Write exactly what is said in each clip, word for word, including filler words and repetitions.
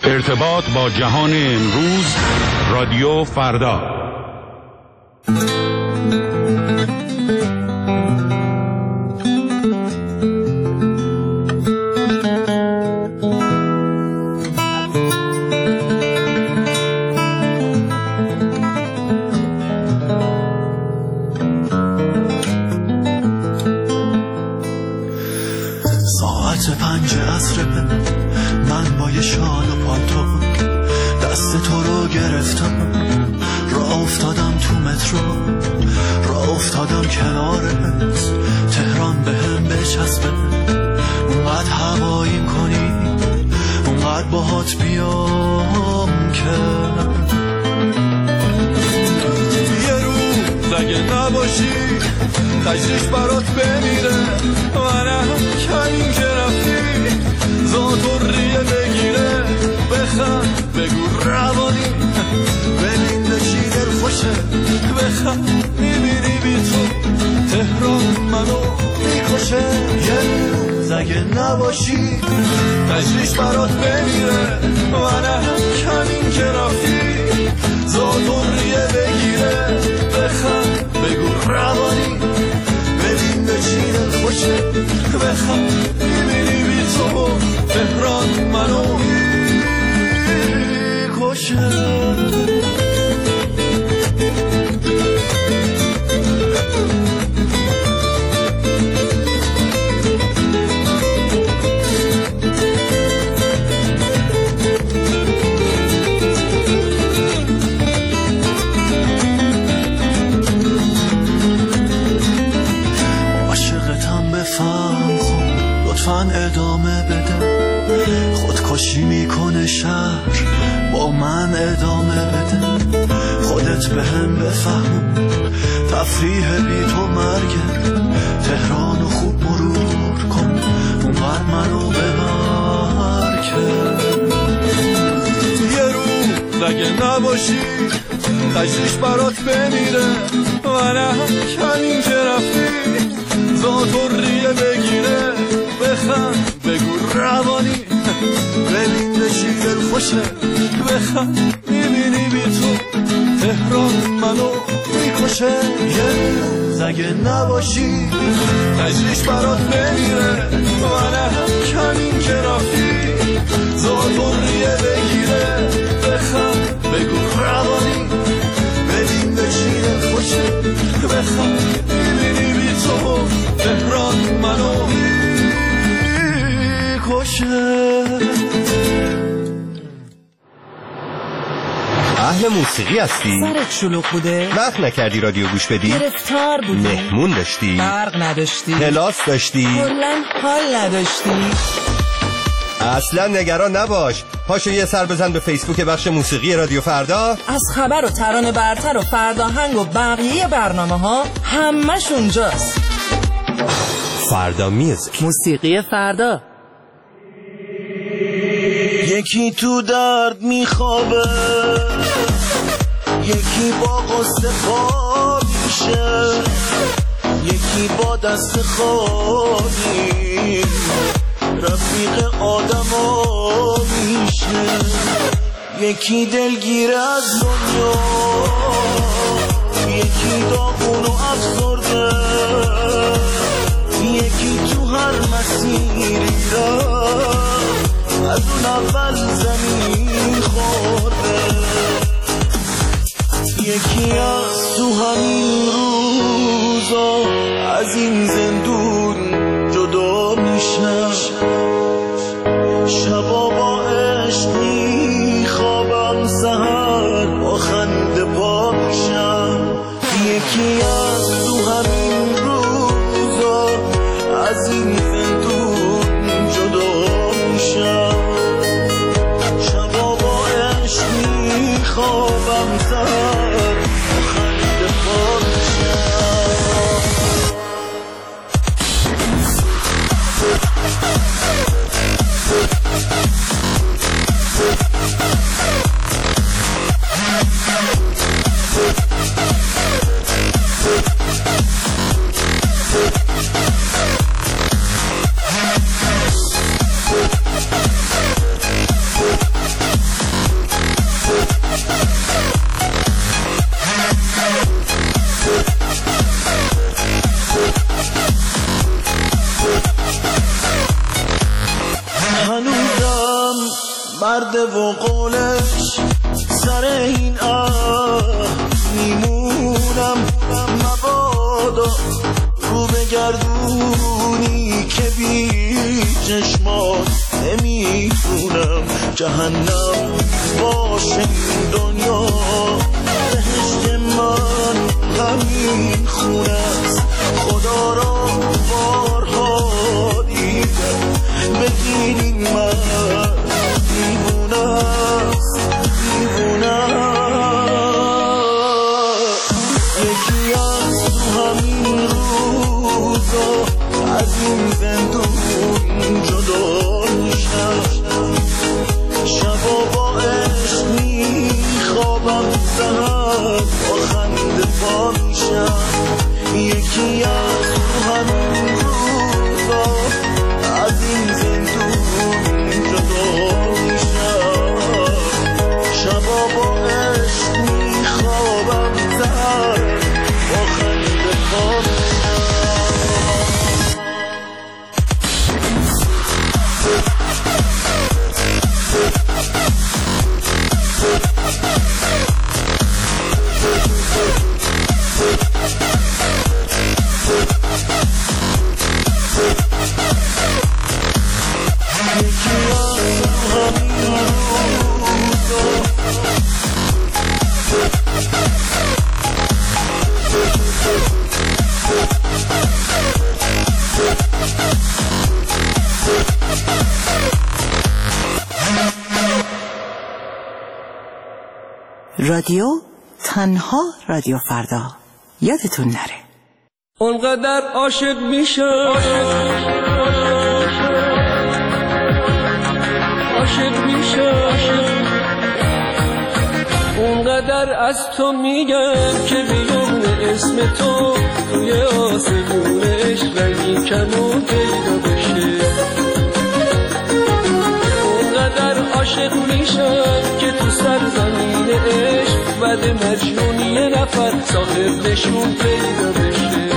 ارتباط با جهان امروز، رادیو فردا. ساعت پنج عصر من با یه شال و پالتو دست تو رو گرفتم، راه افتادم تو مترو، راه افتادم کنارت، تهران به هم بچسبه، اونقدر هواییم کنی، اونقدر باهات بیام که یه روز اگه نباشی تجریش برات بمیره، منم کمین که رفتی زاتوریه بگیره، بخند بگو روانی ببین دشی دل خوشه، بخند میبینی بی تو تهران منو میکشه، یه روز اگه نباشی تجریش برات بمیره، منم کمین که رفتی زاتوریه بگیره، بخند بگو روانی ببین دشی دل خوشه، بخند میبینی بی تو تهران منو میکشه. عاشقتم بفهم لطفاً ادامه بده، خودکشی میکنه شهر با من ادامه بده، خودت به هم بفهم تفریح بی تو مرگه، تهرانو خوب مرور کن اونقدر منو ببر که یه روز اگه نباشی تجریش برات بمیره، منم کمین که رفتی زاتوریه بگیره، بخند بگو روانی ببین دشی دل خوشه، بخند میبینی بی تو تهران منو میکشه، یه روز اگه نباشی تجریش برات بمیره، منم کمین که رفتی زاتوریه بگیره، بخند بگو روانی ببین دشی دل خوشه، بخند میبینی بی تو تهران منو اهل موسیقی هستی؟ سرت شلوغ بوده؟ وقت نکردی رادیو گوش بدی؟ گرفتار بودی؟ مهمون داشتی؟ برق نداشتی؟ کلاس داشتی؟ کلاً حال نداشتی؟ اصلا نگران نباش، پاشو یه سر بزن به فیسبوک بخش موسیقی رادیو فردا، از خبر و ترانه برتر و فرداهنگ و بقیه برنامه ها همش اونجاست. فردا میوزیک، موسیقی فردا. یکی تو درد میخوابه، یکی با قصه خواب میشه، یکی با دست خالی رفیق آدم ها میشه، یکی دلگیر از دنیا، یکی داغون و افسرده، یکی تو هر مسیری را از اون اول زمین خورده، یکی از تو همین روزا از این زندون جدا میشه، شبا با عشق میخوابم سحر با خنده پا میشم، یکی از تو همین روزا از این زندون جدا میشم، شبا با عشق میخوابم سحر با خنده پا میشم. هنوزم مرده و قولش سر این اه میمونم مبادا رو بگردونی که بی چشمات نمیتونم جهنم باشه این دنیا بهشت من همین خونه است خدا را بارها دیدم بگیرین من دیوونه است دیوونه یکی از تو همین روزا از این زندون جدا میشم شبا با عشق میخوابم سهر با خنده پا میشم یکی از تو همین روزا از این زندون جدا میشم شبا با عشق میخوابم سهر با خنده پا میشم رادیو تنها رادیو فردا یادتون نره اونقدر عاشق میشم عاشق میشم اونقدر از تو میگم که بیون اسم تو توی آسمون عشق رنگی کمون پیدا بشه اونقدر عاشق میشم که تو سرزمین عشق بعد مجنون یه نفر صاحب نشون پیدا بشه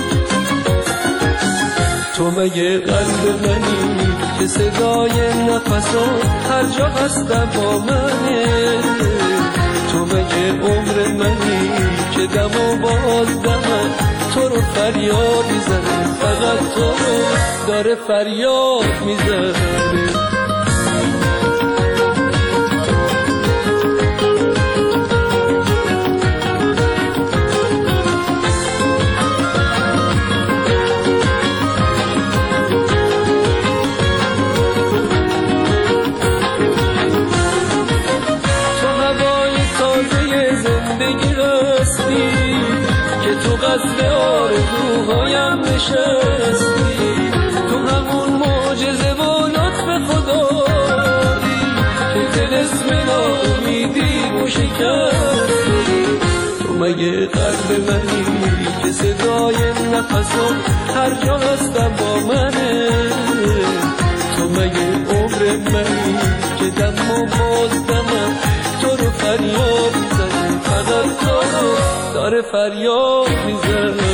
تو مگه قلب منی که صدای نفسات هر جا هستم با منه تو مگه عمر منی که دم و باز دمم تو رو فریاد میزنه فقط تو رو داره فریاد میزنه قصد آرزوهایم نشستی تو همون معجزه و لطف خدایی که طلسم ناامیدی و شکستی تو مگه قلب منی که صدای نفسم هر جا هستم با منه تو مگه عمر منی که دم و باز دمم تو رو فریاد میزنه فقط تو رو داره فریاد میزنه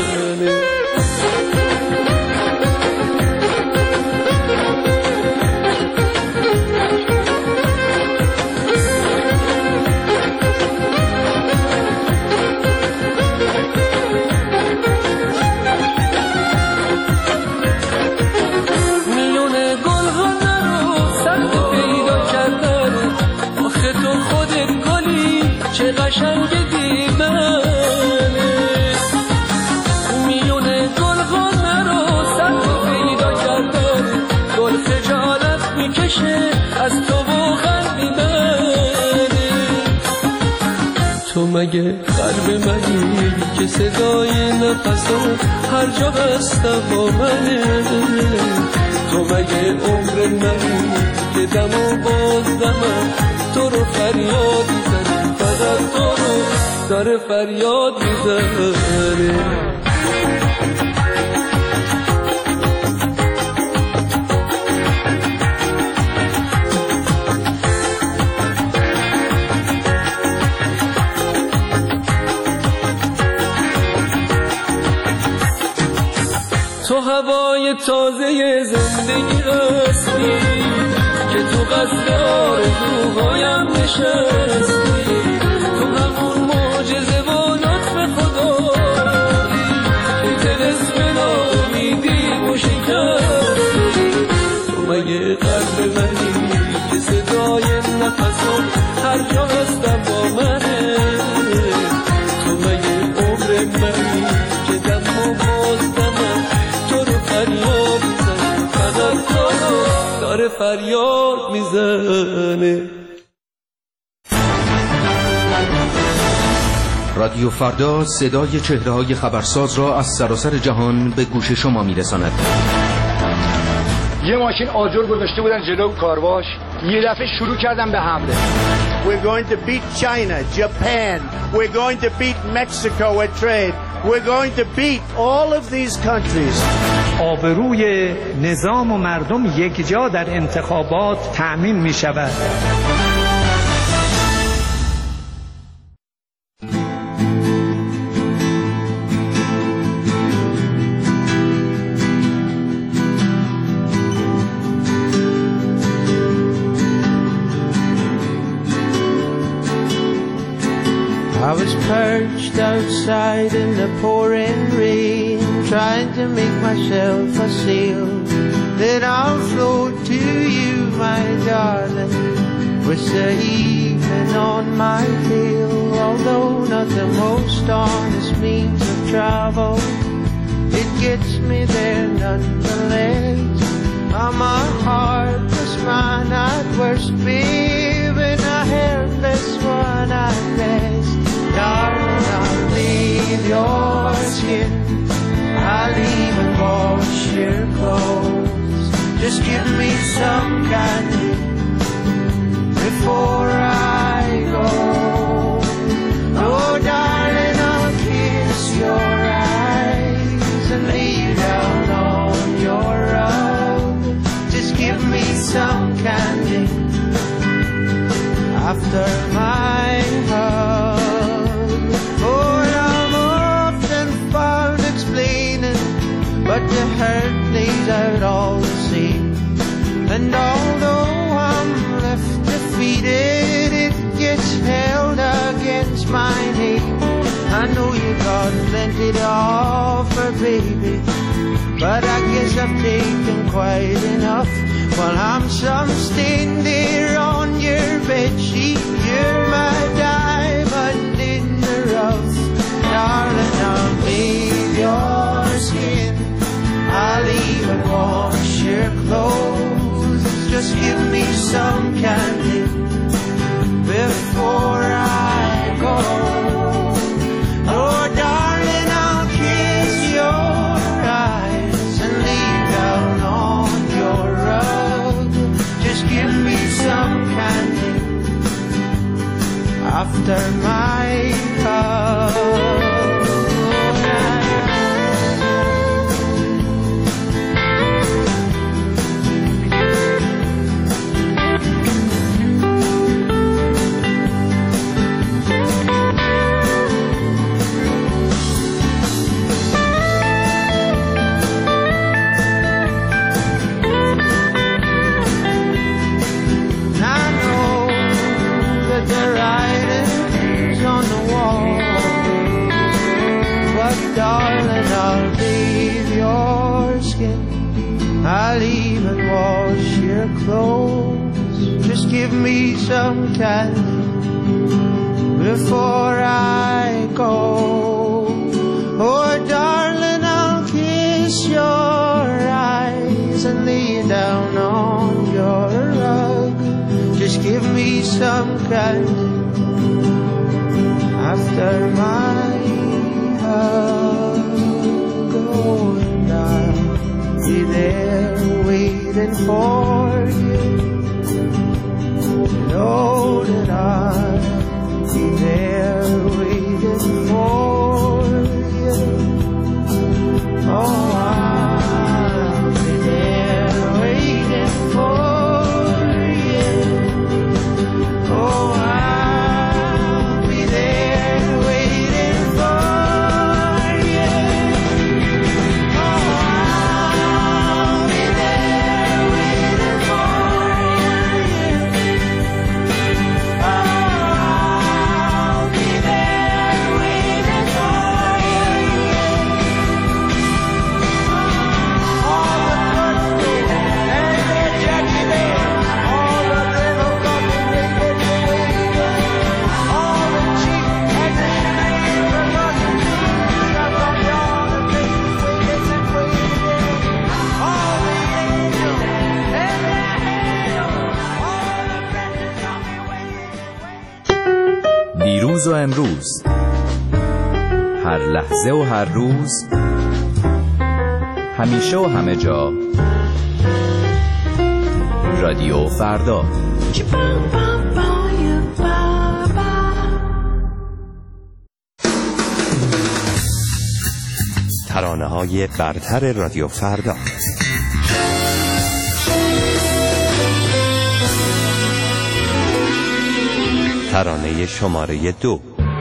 میونه گل‌ها نرو سخت پیدا کردن آخه تو خودت گلی چه قشنگ دیدن میونه گل‌ها نرو سخت پیدا کردن گل خجالت میکشه از تو و خندیدن تو مگه قلب منی که صدای نفسات هر جا هستم با منه تو مگه عمر منی که دم و باز دمم تو رو فریاد میزنه فقط تو رو داره فریاد میزنه تو هوای تازه زندگی هستی نشستی، تو همون معجزه و لطف خدایی که طلسم ناامیدی و شکستی. تو مگه قلب منی که صدای نفسم هر جا هستم با منه؟ تو مگه عمر منی که دم و بازدمم تو رو فریاد میزنه، فقط تو رو داره فریاد میزنه. رادیو فردا صدای چهره‌های خبرساز را از سراسر جهان به گوش شما میرساند. یه ماشین آجر گذاشته بودن جلو کارواش، یه دفعه شروع کردن به حمله. We're going to beat China, Japan. We're going to beat Mexico at trade. We're going to beat all of these countries. آبروی نظام و مردم یک جا در انتخابات تأمین می شود. I was perched outside in the pouring rain, trying to make myself a sail that I'll float to you, my darling, with the evening on my tail. Although not the most honest means of travel, it gets me there nonetheless. I'm a heartless man at worst, babe, and a helpless one at best. Darling, I'll leave your skin, I'll even wash your clothes. Just give me some candy before I go. Oh, darling, I'll kiss your eyes and lay you down on your rug. Just give me some candy after my hug. But the hurt plays out all the same. And although I'm left defeated, it gets held against my name. I know you got plenty to offer, baby, but I guess I've taken quite enough. While I'm some stain there on your bedsheet, you're my diamond in the rough. Darling, I'll bathe your skin, I'll even wash your clothes. Just give me some candy before I go. Oh, darling, I'll kiss your eyes and lay down on your rug. Just give me some candy after my hug. Darling, I'll bathe your skin, I'll even wash your clothes. Just give me some candy before I go. Oh, darling, I'll kiss your eyes and lay you down on your rug. Just give me some candy after my going down, be there waiting for you. Know that I'll be there waiting for you. Oh, I'll be there waiting for you. Oh, I'll be there waiting for you. Oh, دیروز و امروز، هر لحظه و هر روز، همیشه و همه جا، رادیو فردا. ترانه‌های برتر رادیو فردا. ترانه شماره دو.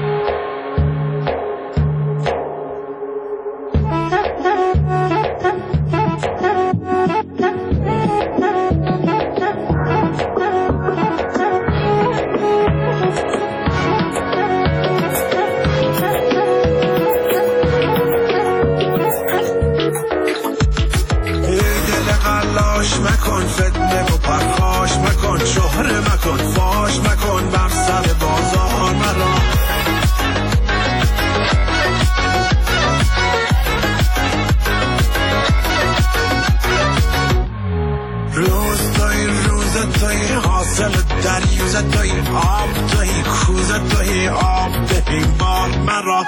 مکن فتنه و پرخاش مکن، شهره مکن، فاش مکن، بر سر بازار مرا. روز توی روز توی حاصل دریوز توی آب توی کوز توی آب دهی بار مرا.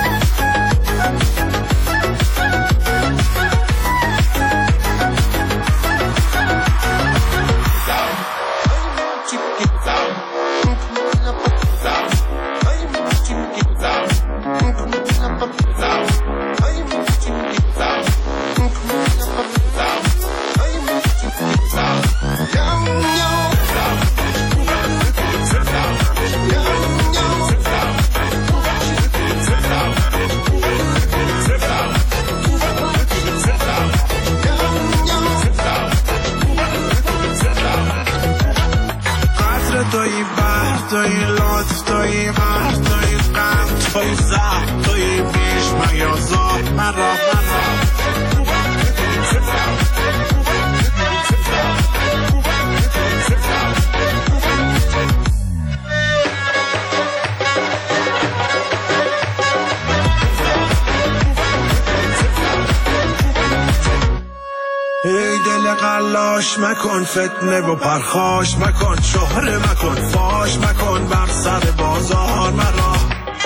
توی بحر توی لطف توی غر توی غم توی زهر توی بیش میازار مرا مرا. ای دل قلاش مکن فتنه و پرخاش مکن، شهره مکن، فاش مکن، بر سر بازار مرا.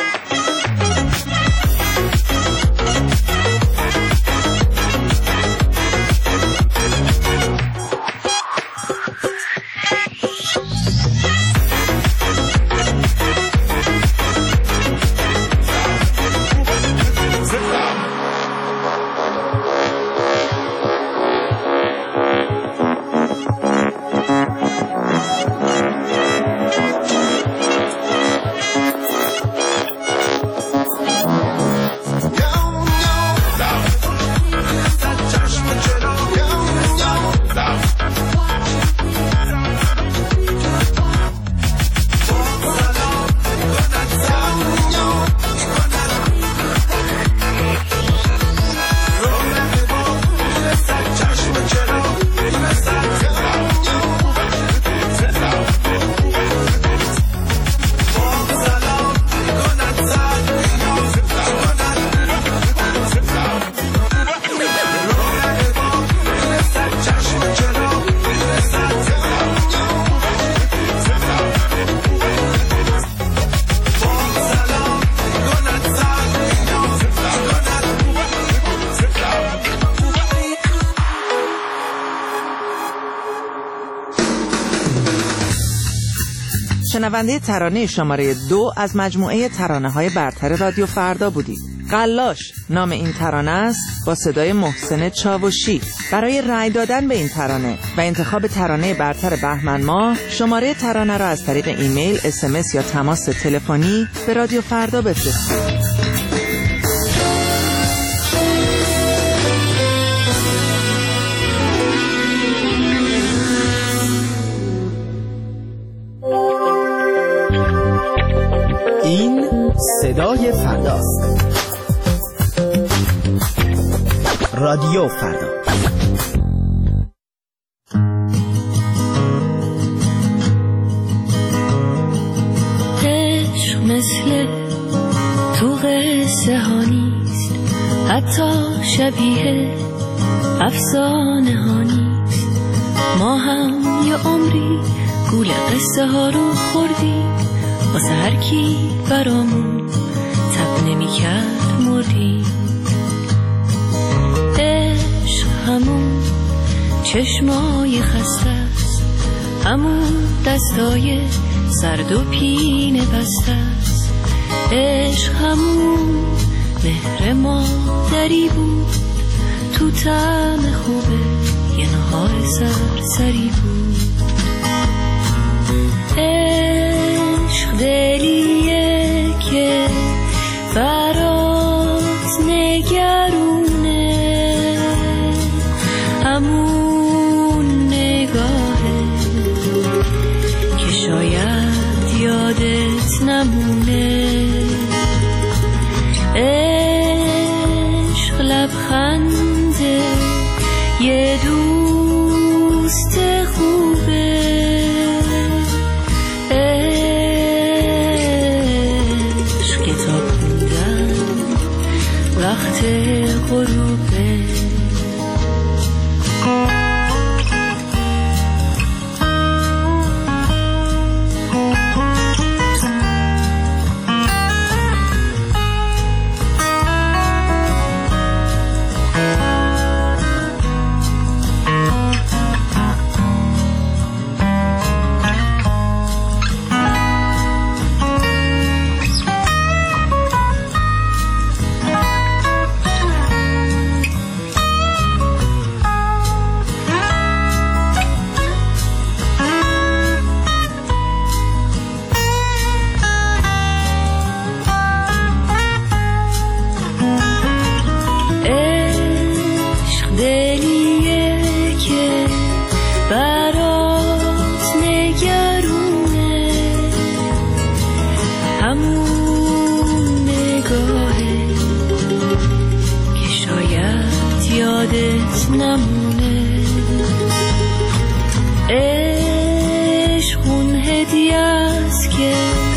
شنونده ترانه شماره دو از مجموعه ترانه‌های برتر رادیو فردا بودید. قلاش نام این ترانه است، با صدای محسن چاوشی. برای رأی دادن به این ترانه و انتخاب ترانه برتر بهمن ماه، شماره ترانه را از طریق ایمیل، اس ام اس یا تماس تلفنی به رادیو فردا بفرستید. این صدای فرداست. رادیو فردا. عشق مثل تو قصه ها نیست، حتی شبیه افسانه ها نیست. ما هم یه عمری گول قصه ها رو خوردیم، واسه هر کی برامون تب نمی کرد مردیم. عشق همون چشمای خسته است، همون دستای سرد و پینه بسته است. عشق همون مهر مادری بود، تو طعم خوبه یه نهار سرسری بود. عشق دلیه که برات نگرونه، همون نگاهه که شاید یادت نمونه. عشق لبخنده یه دوست خوبه، عشق کتاب خوندن وقت غروبه. نمونه. عشق اون هدیه است که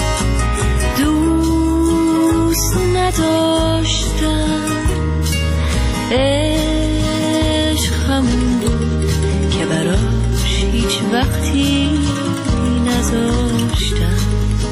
دوست نداشتم. عشق همون بود که براش هیچ وقتی نذاشتم.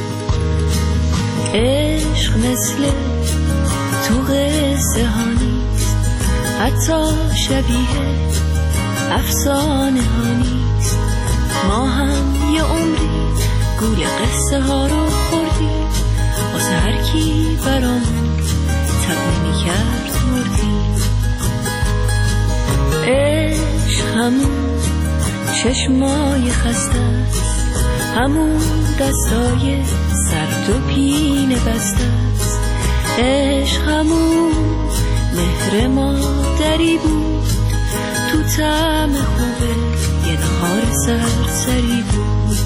عشق مثل تو قصه ها نیست، حتی شبیه افسانه ها نیست. ما هم یه عمری گول قصه ها رو خوردیم، واسه هر کی برامون تب نمی کرد مردیم. عشق همون چشمای خسته است، همون دستای سرد و پینه بسته است. عشق همون مهر مادری بود، تو طعم خوبه یه نهار سرسری بود.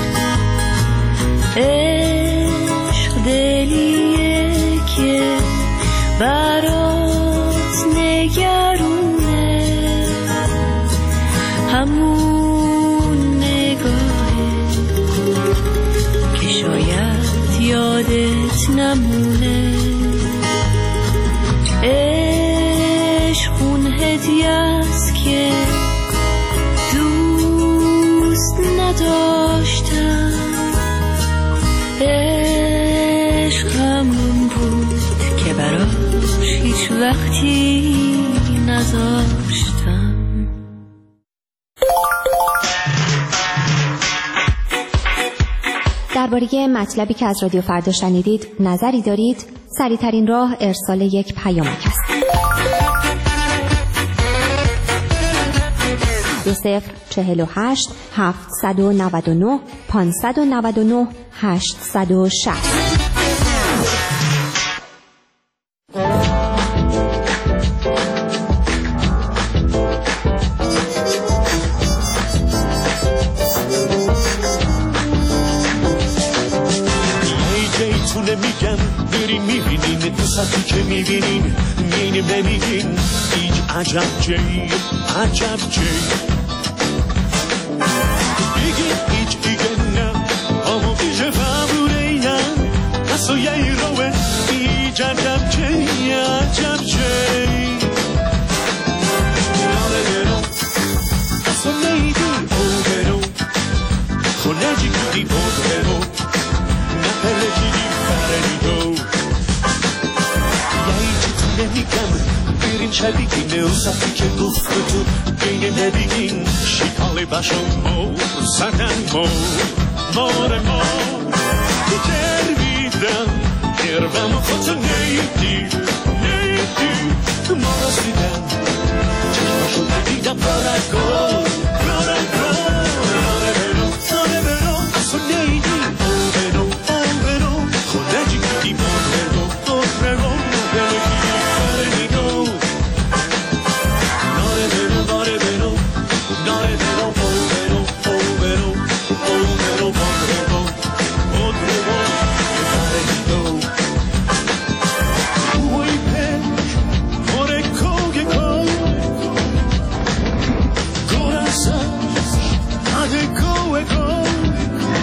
عشق دلیه که برات نگرونه، همون نگاهه که شاید یادت نمونه. عشق اون هدیه است که دوست نداشتم. عشق همون بود که براش هیچ وقتی نذاشتم. درباره مطلبی که از رادیو فردا شنیدید نظری دارید؟ سریع‌ترین راه ارسال یک پیامک است. دو صفر چهل و هشت هفتصد و نود و نه پانصد و نود و نه هشتصد و شصت. میگم بریم میبینین دوستی که میبینین میین بمیگین هیچ عجب جی عجب جی بگین هیچ دیگه نه اما بیشه فهمونه این اصلا یه روه هیچ عجب جی عجب جی ناله درو اصلا نیدی او درو خونه جی کدی او درو پلگیری فرنیدو یایی چی تو نمیگم بیرین چلیگینه و صفی که گفت تو گینه ندیگین شیکالی باشم مو سدن مو مار مو دربیدم دربم خودتو نیدی نیدی ما را سیدم چشماشو دیدم رارگو رارگو راره برو راره برو اصلا نیدی او برو او برو خونه جی دیدی ما برو او برو بلگی فرنیدو ناره برو ناره برو ناره برو او برو او برو او برو با برو او برو فرنیدو اوی پک ماره کوگه کن گرسن اده کوه کن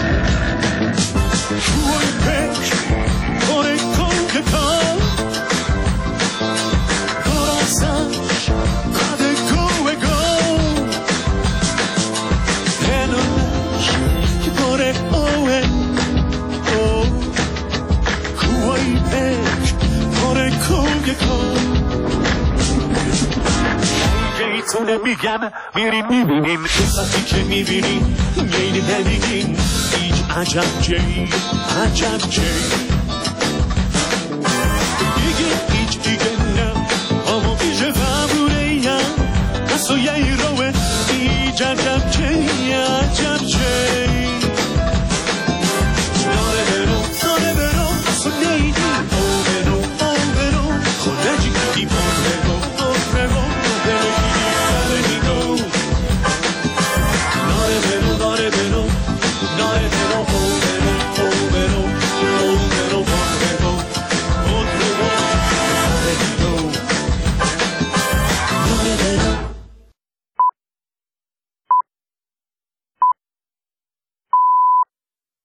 اوی پک ماره کوگه کن گرسن اده کوه کن هنوش ماره اوه او کوی پک ماره کوگه کن تو نمیگم میریم میبینیم تو صفی که میبینیم یعنی نمیگیم هیچ عجب جی عجب جی دیگه هیچ دیگه نه اما ایجه قبوله یم بسو یه